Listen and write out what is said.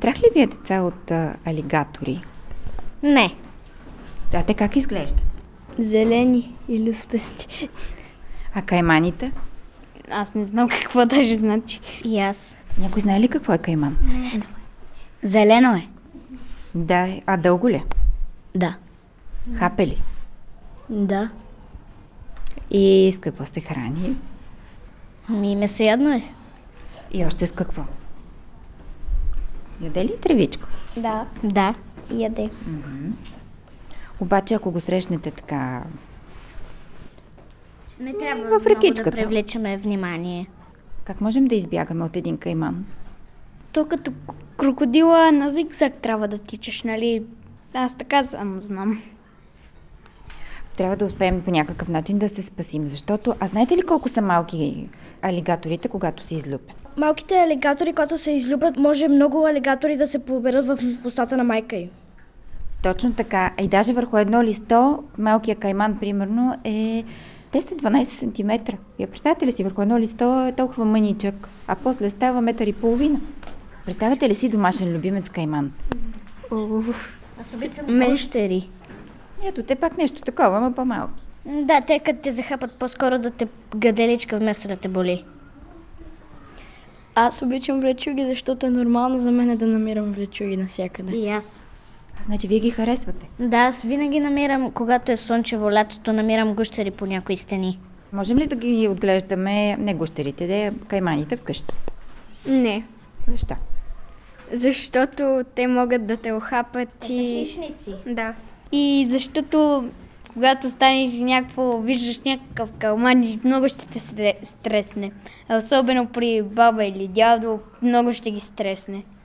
страх ли ви е деца от алигатори? Не. А те как изглеждат? Зелени или спести. А кайманите? Аз не знам какво даже значи. И аз. Някой знае ли какво е кайман? Не. Зелено е. Да, а дълго ли? Да. Хапе ли? Да. И с какво се храни? Месоядно е. И още с какво? Яде ли тревичка? Да. Да, яде. Обаче ако го срещнете така... Не трябва в много ръкичката. да привличаме внимание. Как можем да избягаме от един кайман? То като крокодила на зигзаг трябва да тичаш, нали? Аз така само знам. Трябва да успеем по някакъв начин да се спасим, защото... А знаете ли колко са малки алигаторите, когато се излюпят? Малките алигатори, когато се излюбят, може много алигатори да се поберат в устата на майка й. Точно така. И даже върху едно листо, малкия кайман, примерно, е 10-12 см. Я представете ли си, върху едно листо е толкова мъничък, а после става 1,5 м. Представете ли си домашен любимец кайман? Аз обичам гущери. Ето, те пак нещо такова, ама по-малки. Да, те като те захапат по-скоро да те гаделичка, вместо да те боли. Аз обичам влечуги, защото е нормално за мен да намирам влечуги навсякъде. И аз. Значи вие ги харесвате. Да, аз винаги намирам, когато е слънчево лятото, намирам гущери по някои стени. Можем ли да ги отглеждаме, не гущерите, да кайманите вкъщи? Не, Защо? защото те могат да те охапат и... хищници. Да. И защото когато станеш някакво, виждаш някакъв калман и много ще те стресне. Особено при баба или дядо, много ще ги стресне.